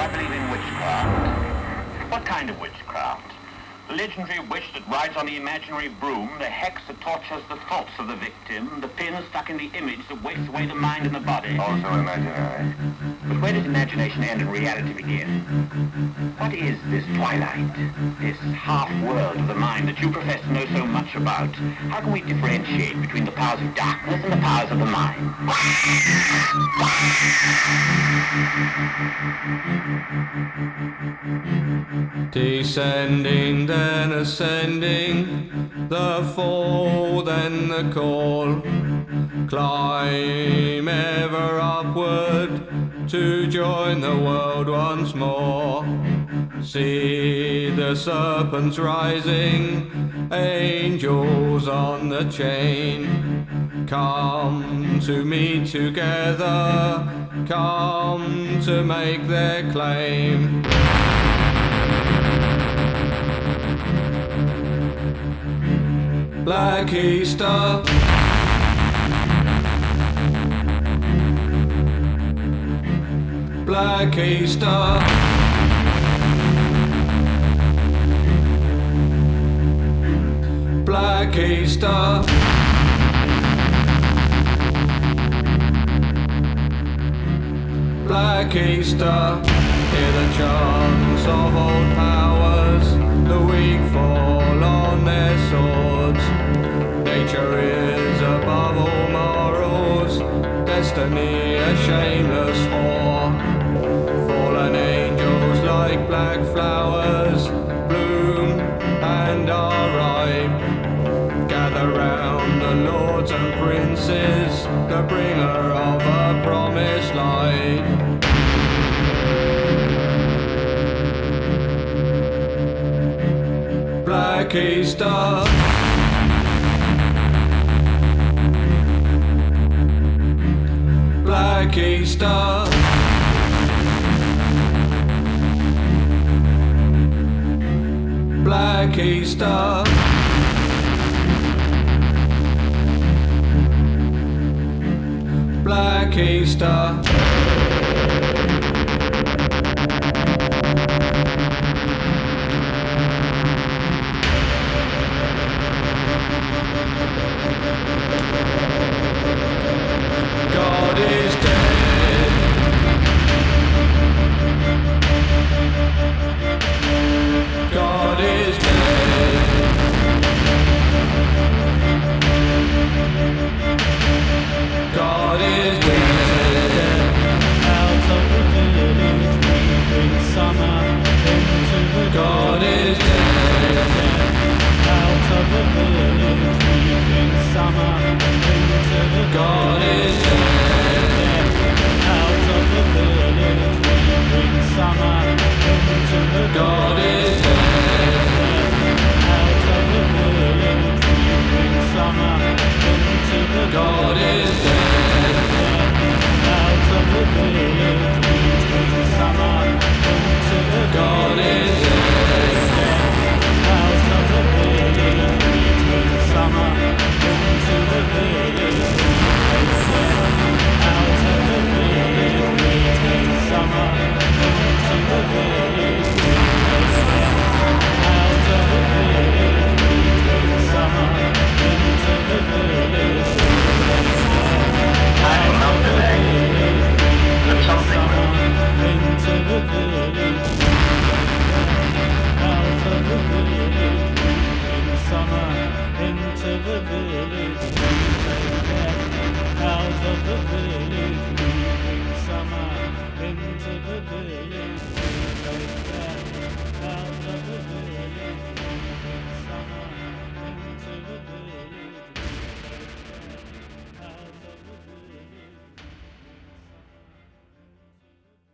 I believe in witchcraft. What kind of witchcraft? The legendary witch that rides on the imaginary broom, the hex that tortures the thoughts of the victim, the pin stuck in the image that wastes away the mind and the body. Also imaginary. But where does imagination end and reality begin? What is this twilight, this half-world of the mind that you profess to know so much about? How can we differentiate between the powers of darkness and the powers of the mind? Descending, then ascending, the fall, then the call. Climb ever upward to join the world once more. See the serpents rising, angels on the chain. Come to meet together, come to make their claim. Black Easter, Black Easter, Black Easter, Black Easter. Hear the chants of old powers, the weak fall on their swords. Nature is above all morals, destiny a shameless whore. Fallen angels like black flowers bloom and are ripe. Gather round the lords and princes, the bringer of a promised light. Black Easter, Black Easter, Black Easter, Black Easter. God is dead. God is dead. God is dead. Out of the village we bring summer into the God is dead. Out of the village we bring summer into the God is dead. Out of the village we bring summer into the God is dead. Out of the village we bring summer into the God is dead. Out of the village we bring summer into the God is dead. Out of the village we bring summer into the village. Out of the village we bring summer into the village. Out of the village we bring summer into the village. I don't know today, but something Into the village. Out of the village in summer. Into the village. Out of the village in summer.